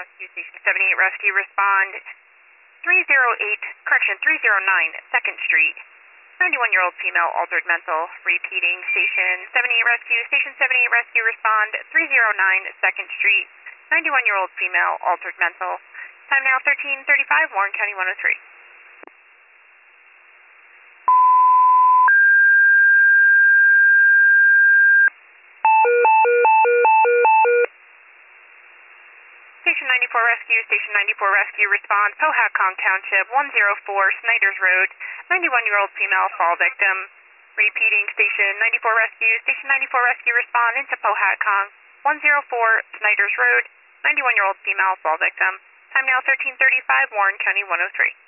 Rescue, Station 78 Rescue, respond 309 2nd Street. 91-year-old female, altered mental. Repeating, Station 78 Rescue, Station 78 Rescue, respond 309 2nd Street. 91-year-old female, altered mental. Time now 13:35, Warren County 103. Station 94 Rescue, Station 94 Rescue, respond Powhatan Township, 104 Snyder's Road. 91-year-old female, fall victim. Repeating, Station 94 Rescue, Station 94 Rescue, respond into Powhatan, 104 Snyder's Road. 91-year-old female, fall victim. Time now 13:35, Warren County 103.